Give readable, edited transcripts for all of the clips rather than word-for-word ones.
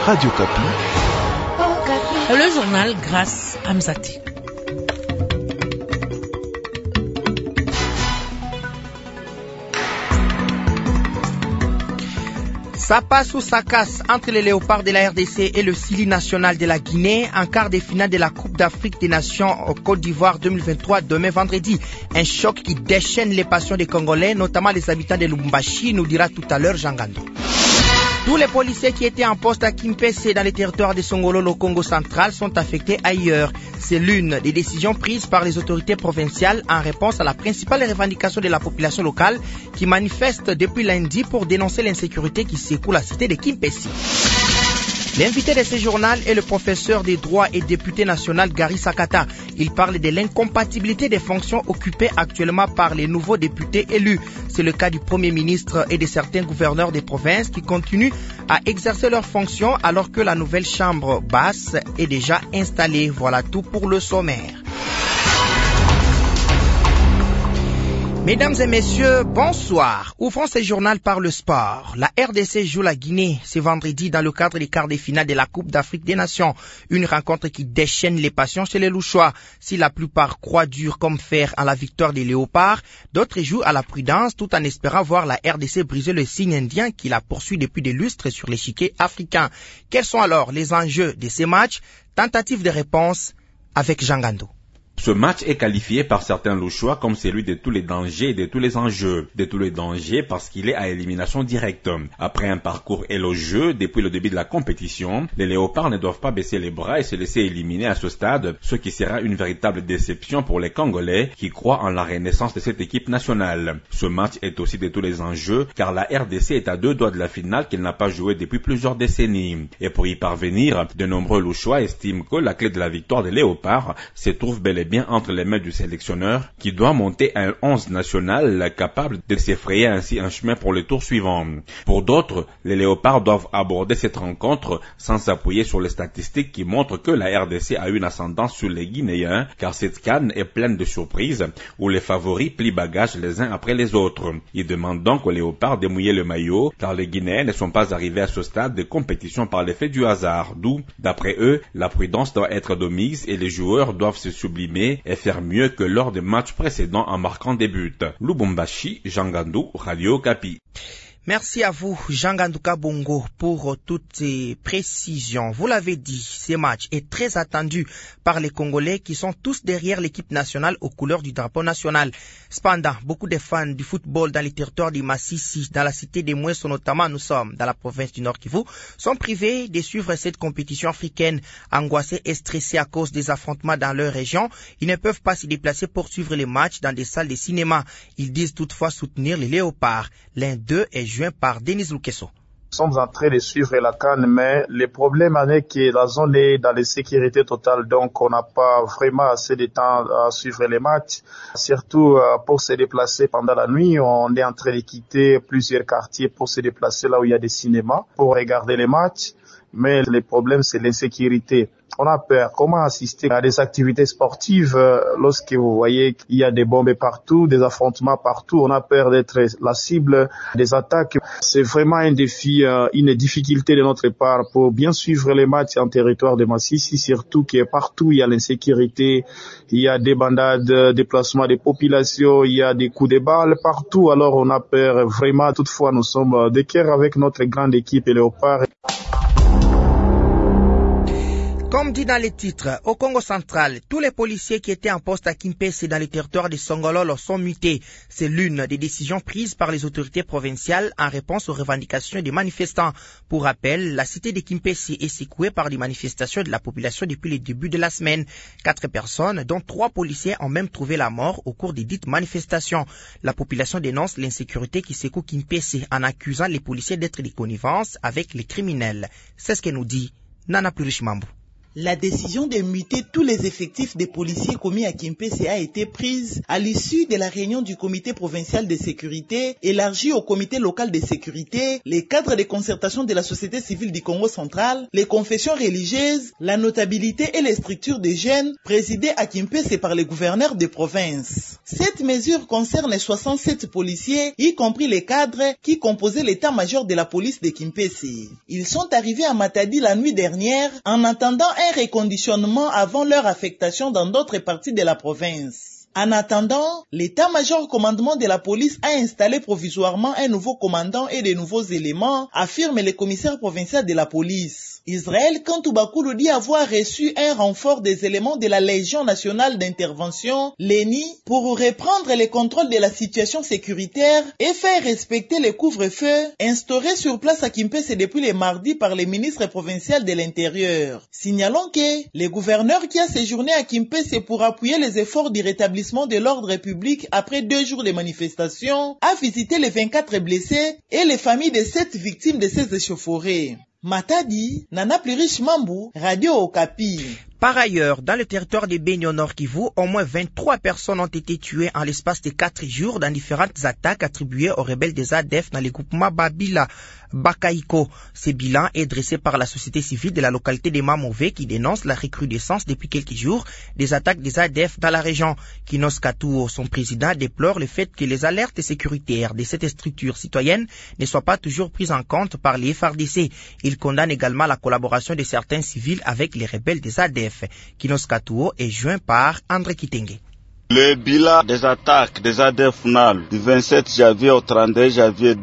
Radio Kapi. Le journal Grâce Amzati. Ça passe ou ça casse entre les léopards de la RDC et le Sili national de la Guinée en quart de finale de la Coupe d'Afrique des Nations au Côte d'Ivoire 2023 demain vendredi. Un choc qui déchaîne les passions des Congolais, notamment les habitants de Lubumbashi, nous dira tout à l'heure Jean Gando. Tous les policiers qui étaient en poste à Kimpese dans les territoires de Songolo, au Congo central, sont affectés ailleurs. C'est l'une des décisions prises par les autorités provinciales en réponse à la principale revendication de la population locale qui manifeste depuis lundi pour dénoncer l'insécurité qui secoue la cité de Kimpese. L'invité de ce journal est le professeur des droits et député national Gary Sakata. Il parle de l'incompatibilité des fonctions occupées actuellement par les nouveaux députés élus. C'est le cas du Premier ministre et de certains gouverneurs des provinces qui continuent à exercer leurs fonctions alors que la nouvelle chambre basse est déjà installée. Voilà tout pour le sommaire. Mesdames et messieurs, bonsoir. Ouvrons ce journal par le sport. La RDC joue la Guinée ce vendredi dans le cadre des quarts de finale de la Coupe d'Afrique des Nations. Une rencontre qui déchaîne les passions chez les Louchois. Si la plupart croient dur comme fer à la victoire des Léopards, d'autres jouent à la prudence tout en espérant voir la RDC briser le signe indien qui la poursuit depuis des lustres sur l'échiquier africain. Quels sont alors les enjeux de ces matchs? Tentative de réponse avec Jean Gando. Ce match est qualifié par certains Louchois comme celui de tous les dangers et de tous les enjeux. De tous les dangers parce qu'il est à élimination directe. Après un parcours élogieux depuis le début de la compétition, les Léopards ne doivent pas baisser les bras et se laisser éliminer à ce stade, ce qui sera une véritable déception pour les Congolais qui croient en la renaissance de cette équipe nationale. Ce match est aussi de tous les enjeux car la RDC est à 2 doigts de la finale qu'elle n'a pas jouée depuis plusieurs décennies. Et pour y parvenir, de nombreux Louchois estiment que la clé de la victoire des Léopards se trouve bel et bien entre les mains du sélectionneur qui doit monter un 11 national capable de s'effrayer ainsi un chemin pour le tour suivant. Pour d'autres, les Léopards doivent aborder cette rencontre sans s'appuyer sur les statistiques qui montrent que la RDC a une ascendance sur les Guinéens car cette CAN est pleine de surprises où les favoris plient bagages les uns après les autres. Ils demandent donc aux Léopards de mouiller le maillot car les Guinéens ne sont pas arrivés à ce stade de compétition par l'effet du hasard, d'où, d'après eux, la prudence doit être de mise et les joueurs doivent se sublimer et faire mieux que lors des matchs précédents en marquant des buts. Lubumbashi, Jean Gandou, Radio Kapi. Merci à vous, Jean Gandouka Bongo, pour toutes ces précisions. Vous l'avez dit, ce match est très attendu par les Congolais qui sont tous derrière l'équipe nationale aux couleurs du drapeau national. Cependant, beaucoup de fans du football dans les territoires du Massissi, dans la cité des Mouessos notamment, nous sommes dans la province du Nord Kivu, sont privés de suivre cette compétition africaine. Angoissés et stressés à cause des affrontements dans leur région, ils ne peuvent pas se déplacer pour suivre les matchs dans des salles de cinéma. Ils disent toutefois soutenir les Léopards. L'un d'eux est joint par Denis Lukeso. Nous sommes en train de suivre la CAN, mais le problème est que la zone est dans l'insécurité totale, donc on n'a pas vraiment assez de temps à suivre les matchs. Surtout pour se déplacer pendant la nuit, on est en train de quitter plusieurs quartiers pour se déplacer là où il y a des cinémas, pour regarder les matchs. Mais le problème, c'est l'insécurité. On a peur. Comment assister à des activités sportives lorsque vous voyez qu'il y a des bombes partout, des affrontements partout? On a peur d'être la cible des attaques. C'est vraiment un défi, une difficulté de notre part pour bien suivre les matchs en territoire de Massissi, surtout que partout il y a l'insécurité, il y a des bandades, déplacements des populations, il y a des coups de balles partout. Alors on a peur vraiment. Toutefois, nous sommes de cœur avec notre grande équipe Léopard. Comme dit dans les titres, au Congo central, tous les policiers qui étaient en poste à Kimpese dans les territoires de Songololo sont mutés. C'est l'une des décisions prises par les autorités provinciales en réponse aux revendications des manifestants. Pour rappel, la cité de Kimpese est secouée par des manifestations de la population depuis le début de la semaine. 4 personnes, dont 3 policiers, ont même trouvé la mort au cours des dites manifestations. La population dénonce l'insécurité qui secoue Kimpese en accusant les policiers d'être de connivence avec les criminels. C'est ce que nous dit Nana Plurish Mambou. La décision de muter tous les effectifs des policiers commis à Kimpese a été prise à l'issue de la réunion du comité provincial de sécurité élargi au comité local de sécurité, les cadres de concertation de la société civile du Congo central, les confessions religieuses, la notabilité et les structures de jeunes présidées à Kimpese par les gouverneurs de province. Cette mesure concerne 67 policiers, y compris les cadres qui composaient l'état-major de la police de Kimpese. Ils sont arrivés à Matadi la nuit dernière en attendant un reconditionnement avant leur affectation dans d'autres parties de la province. En attendant, l'état-major commandement de la police a installé provisoirement un nouveau commandant et de nouveaux éléments, affirme le commissaire provincial de la police. Israël Kantoubakoulou dit avoir reçu un renfort des éléments de la Légion nationale d'intervention, l'ENI, pour reprendre le contrôle de la situation sécuritaire et faire respecter le couvre-feu instauré sur place à Kimpese depuis le mardi par le ministre provincial de l'Intérieur. Signalons que le gouverneur qui a séjourné à Kimpese pour appuyer les efforts du rétablissement de l'ordre public après 2 jours de manifestations a visité les 24 blessés et les familles de 7 victimes de ces échauffourées. Matadi, Nana Plurish Mambu, Radio Okapi. Par ailleurs, dans le territoire de Beni au Nord Kivu, au moins 23 personnes ont été tuées en l'espace de 4 jours dans différentes attaques attribuées aux rebelles des ADF dans les groupements Babila, Bakaïko. Ce bilan est dressé par la société civile de la localité de Mamové qui dénonce la recrudescence depuis quelques jours des attaques des ADF dans la région. Kinos Katouo, son président, déplore le fait que les alertes sécuritaires de cette structure citoyenne ne soient pas toujours prises en compte par les FARDC. Il condamne également la collaboration de certains civils avec les rebelles des ADF. Kinos Katouo est joint par André Kitenge. Le bilan des attaques des ADF NAL du 27 janvier au 31 janvier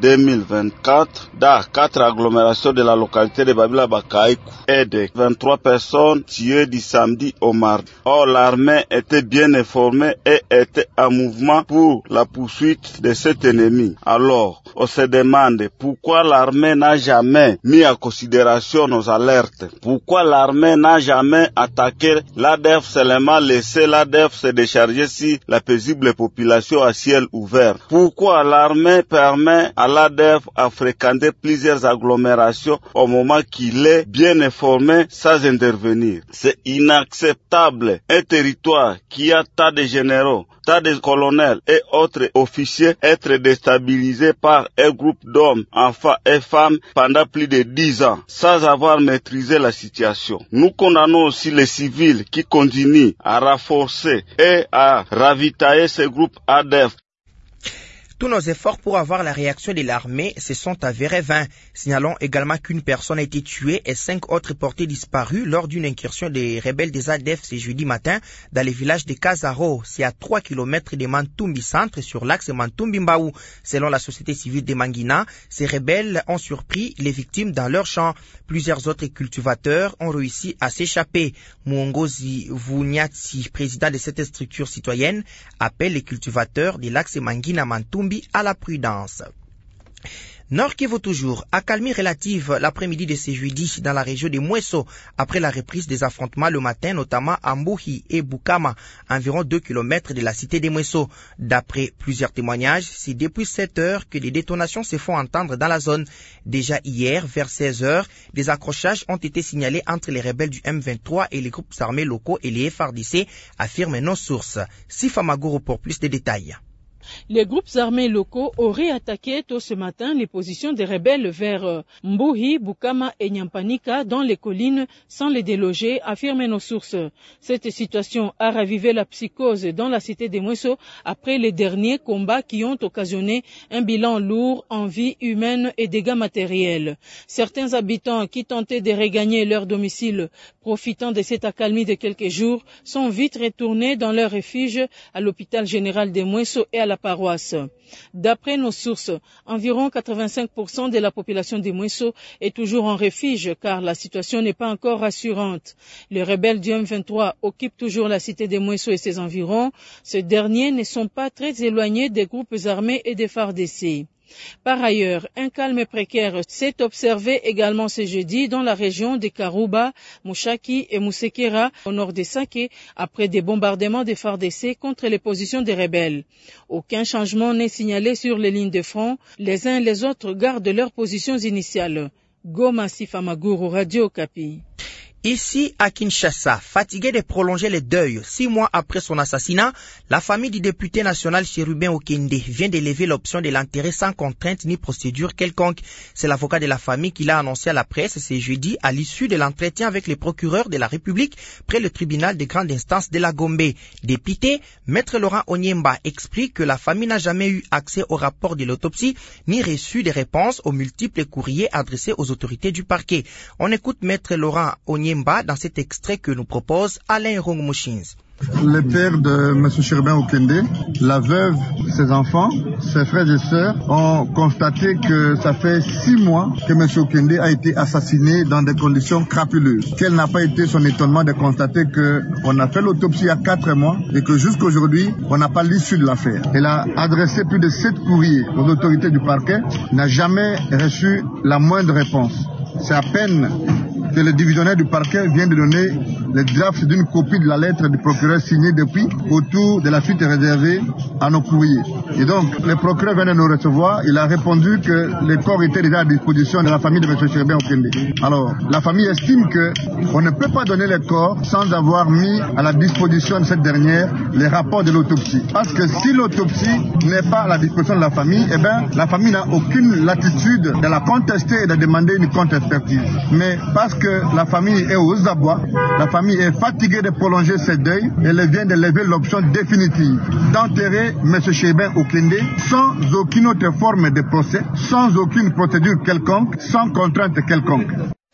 2024 dans 4 agglomérations de la localité de Babila Bakaïkou est de 23 personnes tuées du samedi au mardi. Or, l'armée était bien informée et était en mouvement pour la poursuite de cet ennemi. Alors, on se demande pourquoi l'armée n'a jamais mis en considération nos alertes. Pourquoi l'armée n'a jamais attaqué l'ADF, seulement laissé l'ADF se décharger la paisible population à ciel ouvert. Pourquoi l'armée permet à l'ADF à fréquenter plusieurs agglomérations au moment qu'il est bien informé sans intervenir? C'est inacceptable. Un territoire qui a tas de généraux, tas de colonels et autres officiers être déstabilisé par un groupe d'hommes, enfants et femmes pendant plus de 10 ans sans avoir maîtrisé la situation. Nous condamnons aussi les civils qui continuent à renforcer et à ravitailler ce groupe ADF. Tous nos efforts pour avoir la réaction de l'armée se sont avérés vains. Signalons également qu'une personne a été tuée et 5 autres portés disparus lors d'une incursion des rebelles des ADF ce jeudi matin dans le village de Kazaro. C'est à 3 km de Mantumbi Centre sur l'axe Mantumbi-Mbaou. Selon la société civile de Mangina, ces rebelles ont surpris les victimes dans leur champ. Plusieurs autres cultivateurs ont réussi à s'échapper. Mwongozi Vunyati, président de cette structure citoyenne, appelle les cultivateurs de l'axe Mangina-Mantumbi à la prudence. Nord Kivu toujours, accalmie relative l'après-midi de ce jeudi dans la région de Mweso après la reprise des affrontements le matin, notamment à Mbuhi et Bukama, environ 2 km de la cité de Mweso. D'après plusieurs témoignages, c'est depuis 7 heures que des détonations se font entendre dans la zone. Déjà hier, vers 16 heures, des accrochages ont été signalés entre les rebelles du M23 et les groupes armés locaux et les FARDC, affirment nos sources. Sifa Magoro pour plus de détails. Les groupes armés locaux auraient attaqué tôt ce matin les positions des rebelles vers Mbuhi, Bukama et Nyampanika dans les collines sans les déloger, affirment nos sources. Cette situation a ravivé la psychose dans la cité de Mweso après les derniers combats qui ont occasionné un bilan lourd en vie humaine et dégâts matériels. Certains habitants qui tentaient de regagner leur domicile, profitant de cette accalmie de quelques jours, sont vite retournés dans leur refuge à l'hôpital général de Mweso et à la paroisse. D'après nos sources, environ 85% de la population de Mweso est toujours en refuge car la situation n'est pas encore rassurante. Les rebelles du M23 occupent toujours la cité de Mweso et ses environs. Ces derniers ne sont pas très éloignés des groupes armés et des FARDC. Par ailleurs, un calme précaire s'est observé également ce jeudi dans la région de Karouba, Mouchaki et Moussekera au nord de Sake après des bombardements des FARDC contre les positions des rebelles. Aucun changement n'est signalé sur les lignes de front. Les uns et les autres gardent leurs positions initiales. Goma Sifa Maguru, Radio Okapi. Ici, à Kinshasa, fatiguée de prolonger le deuil 6 mois après son assassinat, la famille du député national Chérubin Okende vient d'élever l'option de l'enterrer sans contrainte ni procédure quelconque. C'est l'avocat de la famille qui l'a annoncé à la presse ce jeudi à l'issue de l'entretien avec le procureur de la République près le tribunal de grande instance de la Gombe. Député, Maître Laurent Onyemba explique que la famille n'a jamais eu accès au rapport de l'autopsie ni reçu de réponses aux multiples courriers adressés aux autorités du parquet. On écoute Maître Laurent Onyemba dans cet extrait que nous propose Alain Rongmouchins. Le père de M. Chérubin Okende, la veuve, ses enfants, ses frères et sœurs ont constaté que ça fait 6 mois que M. Okende a été assassiné dans des conditions crapuleuses. Quel n'a pas été son étonnement de constater qu'on a fait l'autopsie il y a 4 mois et que jusqu'aujourd'hui, on n'a pas l'issue de l'affaire. Elle a adressé plus de 7 courriers aux autorités du parquet, n'a jamais reçu la moindre réponse. C'est à peine que le divisionnaire du parquet vient de donner le draft d'une copie de la lettre du procureur signée depuis autour de la suite réservée à nos courriers. Et donc, le procureur vient de nous recevoir. Il a répondu que les corps étaient déjà à disposition de la famille de M. Chérubin Okende. Alors, la famille estime qu'on ne peut pas donner les corps sans avoir mis à la disposition de cette dernière les rapports de l'autopsie. Parce que si l'autopsie n'est pas à la disposition de la famille, eh bien, la famille n'a aucune latitude de la contester et de demander une contre-expertise. Mais parce que la famille est aux abois, la famille est fatiguée de prolonger ses deuils, elle vient de lever l'option définitive d'enterrer M. Chérubin Okende sans aucune autre forme de procès, sans aucune procédure quelconque, sans contrainte quelconque.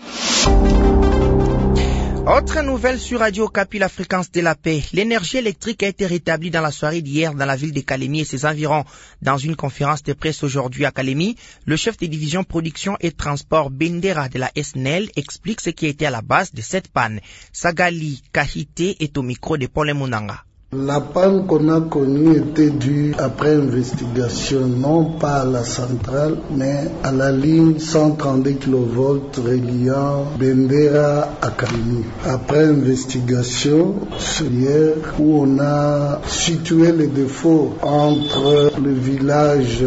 Autre nouvelle sur Radio Okapi, la fréquence de la paix. L'énergie électrique a été rétablie dans la soirée d'hier dans la ville de Kalemi et ses environs. Dans une conférence de presse aujourd'hui à Kalemi, le chef des divisions production et transport Bendera de la SNEL explique ce qui était à la base de cette panne. Sagali Kahite est au micro de Paul Munanga. La panne qu'on a connue était due après investigation, non pas à la centrale, mais à la ligne 132 kV reliant Bendera à Kalemi. Après investigation, c'est hier où on a situé les défauts entre le village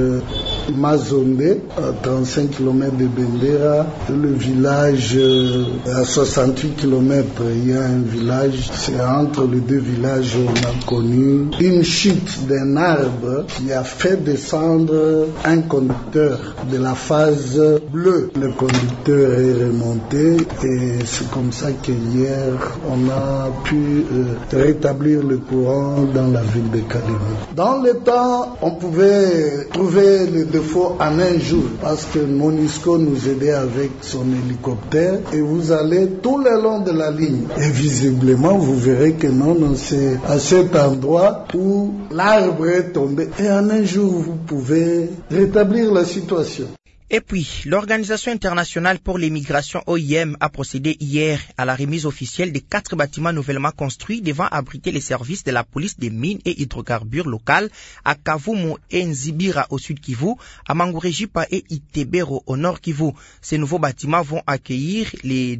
Mazombe, à 35 km de Bendera, et le village à 68 km. Il y a un village, c'est entre les deux villages où on a connu une chute d'un arbre qui a fait descendre un conducteur de la phase bleue. Le conducteur est remonté et c'est comme ça que hier on a pu rétablir le courant dans la ville de Kalemi. Dans le temps, on pouvait trouver les défauts en un jour parce que Monisco nous aidait avec son hélicoptère et vous allez tout le long de la ligne et visiblement vous verrez que non, c'est à cet endroit où l'arbre est tombé et en un jour vous pouvez rétablir la situation. Et puis, l'Organisation internationale pour les migrations OIM a procédé hier à la remise officielle de 4 bâtiments nouvellement construits devant abriter les services de la police des mines et hydrocarbures locales à Kavumu et Nzibira au sud Kivu, à Mangurejipa et Itebero au nord Kivu. Ces nouveaux bâtiments vont accueillir les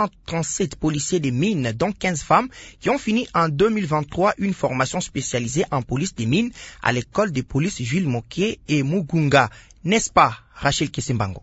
237 policiers des mines, dont 15 femmes, qui ont fini en 2023 une formation spécialisée en police des mines à l'école de police Jules Moké et Mugunga. N'est-ce pas, Rachel Kesembango?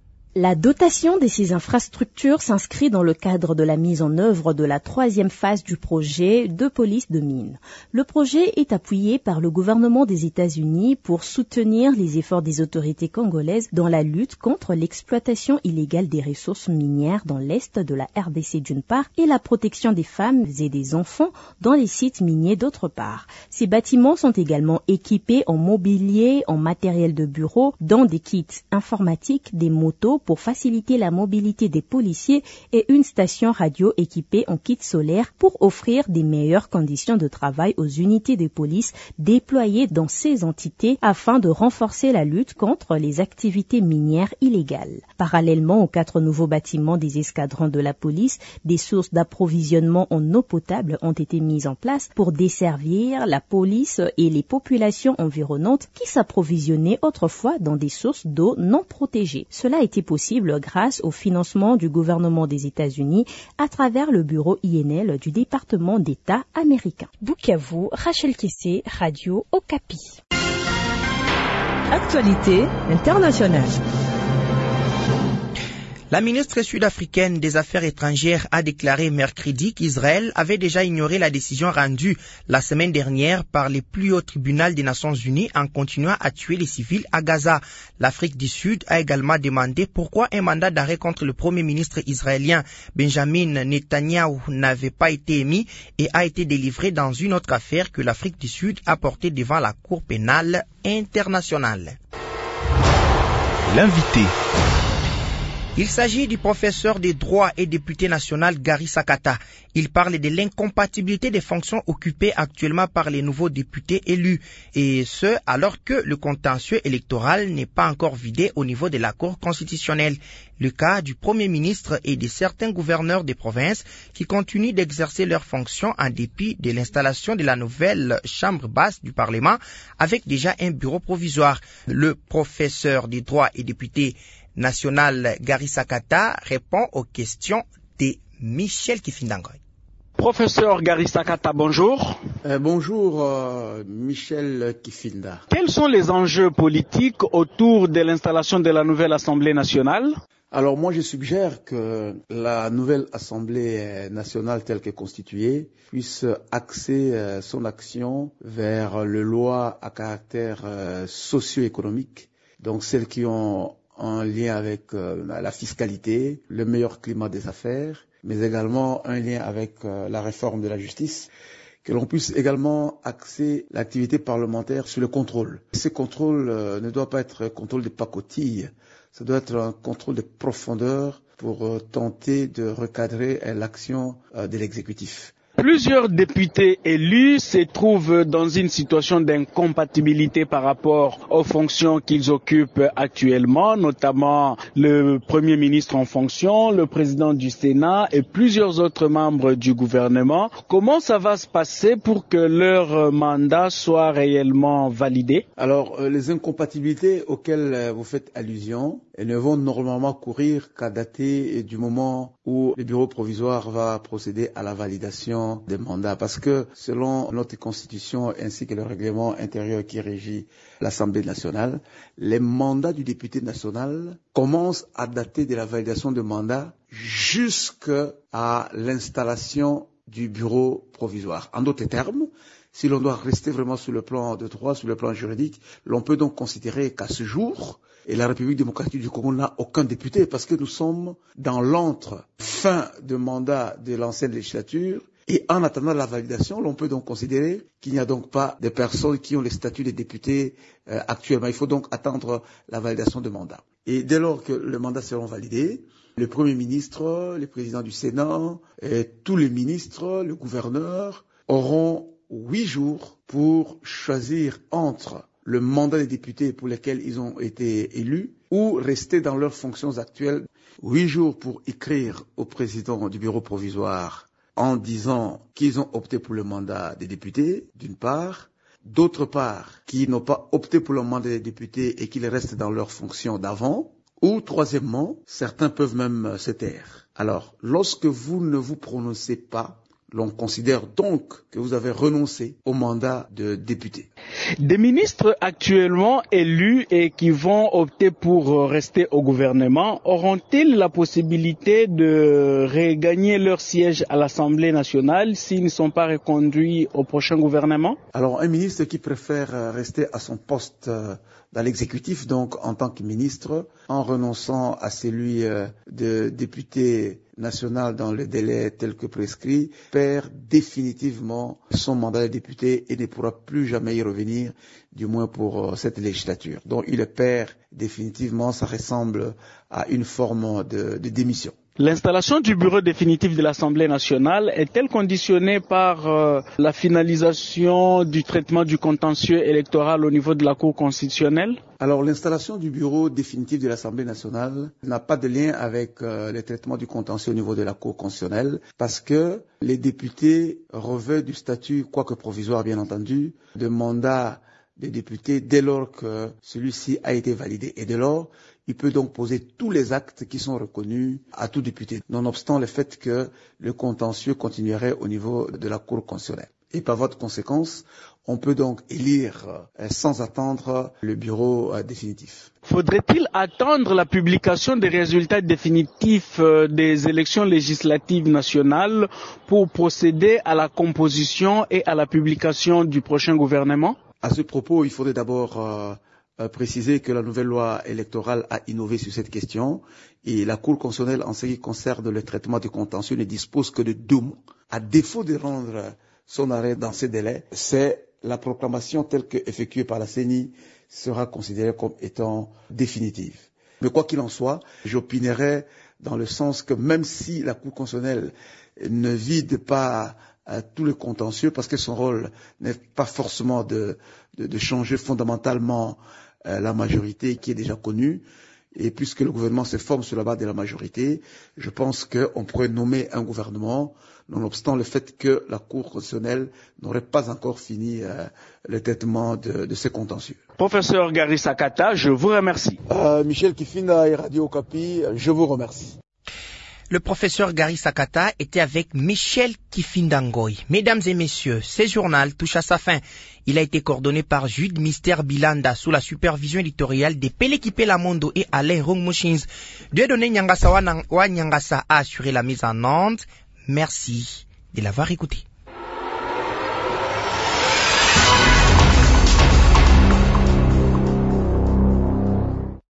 La dotation de ces infrastructures s'inscrit dans le cadre de la mise en œuvre de la 3e phase du projet de police de mines. Le projet est appuyé par le gouvernement des États-Unis pour soutenir les efforts des autorités congolaises dans la lutte contre l'exploitation illégale des ressources minières dans l'est de la RDC d'une part et la protection des femmes et des enfants dans les sites miniers d'autre part. Ces bâtiments sont également équipés en mobilier, en matériel de bureau, dans des kits informatiques, des motos pour faciliter la mobilité des policiers et une station radio équipée en kit solaire pour offrir des meilleures conditions de travail aux unités de police déployées dans ces entités afin de renforcer la lutte contre les activités minières illégales. Parallèlement aux 4 nouveaux bâtiments des escadrons de la police, des sources d'approvisionnement en eau potable ont été mises en place pour desservir la police et les populations environnantes qui s'approvisionnaient autrefois dans des sources d'eau non protégées. Cela a été possible grâce au financement du gouvernement des États-Unis à travers le bureau INL du département d'État américain. Bukavu, Rachel Kessé, Radio Okapi. Actualité internationale. La ministre sud-africaine des Affaires étrangères a déclaré mercredi qu'Israël avait déjà ignoré la décision rendue la semaine dernière par les plus hauts tribunaux des Nations Unies en continuant à tuer les civils à Gaza. L'Afrique du Sud a également demandé pourquoi un mandat d'arrêt contre le premier ministre israélien Benjamin Netanyahu n'avait pas été émis et a été délivré dans une autre affaire que l'Afrique du Sud a portée devant la Cour pénale internationale. L'invité. Il s'agit du professeur de droit et député national Gary Sakata. Il parle de l'incompatibilité des fonctions occupées actuellement par les nouveaux députés élus, et ce alors que le contentieux électoral n'est pas encore vidé au niveau de la Cour constitutionnelle. Le cas du Premier ministre et de certains gouverneurs des provinces qui continuent d'exercer leurs fonctions en dépit de l'installation de la nouvelle chambre basse du Parlement avec déjà un bureau provisoire. Le professeur de droit et député national Gary Sakata répond aux questions de Michel Kifindangoy. Professeur Gary Sakata, bonjour. Bonjour Michel Kifinda. Quels sont les enjeux politiques autour de l'installation de la nouvelle Assemblée nationale? Alors moi je suggère que la nouvelle Assemblée nationale telle que constituée puisse axer son action vers les lois à caractère socio-économique, donc celles qui ont un lien avec la fiscalité, le meilleur climat des affaires, mais également un lien avec la réforme de la justice, que l'on puisse également axer l'activité parlementaire sur le contrôle. Ce contrôle ne doit pas être un contrôle de pacotille, ça doit être un contrôle de profondeur pour tenter de recadrer l'action de l'exécutif. Plusieurs députés élus se trouvent dans une situation d'incompatibilité par rapport aux fonctions qu'ils occupent actuellement, notamment le Premier ministre en fonction, le président du Sénat et plusieurs autres membres du gouvernement. Comment ça va se passer pour que leur mandat soit réellement validé? Alors, les incompatibilités auxquelles vous faites allusion, elles ne vont normalement courir qu'à dater du moment où le bureau provisoire va procéder à la validation des mandats. Parce que selon notre constitution ainsi que le règlement intérieur qui régit l'Assemblée nationale, les mandats du député national commencent à dater de la validation de mandat jusqu'à l'installation du bureau provisoire. En d'autres termes, si l'on doit rester vraiment sur le plan de droit, sur le plan juridique, l'on peut donc considérer qu'à ce jour, et la République démocratique du Congo n'a aucun député parce que nous sommes dans l'entre-fin de mandat de l'ancienne législature. Et en attendant la validation, l'on peut donc considérer qu'il n'y a donc pas de personnes qui ont le statut de député actuellement. Il faut donc attendre la validation de mandat. Et dès lors que le mandat sera validé, le Premier ministre, le président du Sénat, et tous les ministres, le gouverneur auront 8 jours pour choisir entre le mandat des députés pour lesquels ils ont été élus ou rester dans leurs fonctions actuelles. 8 jours pour écrire au président du bureau provisoire en disant qu'ils ont opté pour le mandat des députés, d'une part. D'autre part, qu'ils n'ont pas opté pour le mandat des députés et qu'ils restent dans leurs fonctions d'avant. Ou troisièmement, certains peuvent même se taire. Alors, lorsque vous ne vous prononcez pas, l'on considère donc que vous avez renoncé au mandat de député. Des ministres actuellement élus et qui vont opter pour rester au gouvernement, auront-ils la possibilité de regagner leur siège à l'Assemblée nationale s'ils ne sont pas reconduits au prochain gouvernement? Alors, un ministre qui préfère rester à son poste dans l'exécutif, donc en tant que ministre, en renonçant à celui de député national dans le délai tel que prescrit, perd définitivement son mandat de député et ne pourra plus jamais y revenir, du moins pour cette législature. Donc il le perd définitivement, ça ressemble à une forme de démission. L'installation du bureau définitif de l'Assemblée nationale est-elle conditionnée par la finalisation du traitement du contentieux électoral au niveau de la Cour constitutionnelle? Alors l'installation du bureau définitif de l'Assemblée nationale n'a pas de lien avec le traitement du contentieux au niveau de la Cour constitutionnelle parce que les députés revêtent du statut, quoique provisoire bien entendu, de mandat des députés dès lors que celui-ci a été validé. Et dès lors, il peut donc poser tous les actes qui sont reconnus à tout député, nonobstant le fait que le contentieux continuerait au niveau de la Cour constitutionnelle. Et par voie de conséquence, On peut donc élire sans attendre le bureau définitif. Faudrait-il attendre la publication des résultats définitifs des élections législatives nationales pour procéder à la composition et à la publication du prochain gouvernement? À ce propos, il faudrait d'abord préciser que la nouvelle loi électorale a innové sur cette question et la Cour constitutionnelle, en ce qui concerne le traitement du contentieux, ne dispose que de 2 mois. À défaut de rendre son arrêt dans ces délais, c'est la proclamation telle qu'effectuée par la CENI sera considérée comme étant définitive. Mais quoi qu'il en soit, j'opinerai dans le sens que même si la Cour constitutionnelle ne vide pas tout le contentieux, parce que son rôle n'est pas forcément de changer fondamentalement la majorité qui est déjà connue, et puisque le gouvernement se forme sur la base de la majorité, je pense qu'on pourrait nommer un gouvernement, nonobstant le fait que la Cour constitutionnelle n'aurait pas encore fini le traitement de ces contentieux. Professeur Gary Sakata, je vous remercie. Michel Kifinda et Radio Okapi, je vous remercie. Le professeur Gary Sakata était avec Michel Kifindangoy. Mesdames et messieurs, ce journal touche à sa fin. Il a été coordonné par Jude Mister Bilanda sous la supervision éditoriale de Peleki Pelamondo et Alain Rongmoshins. Dieudonné Nyangasa wa Nyangasa a assuré la mise en onde. Merci de l'avoir écouté.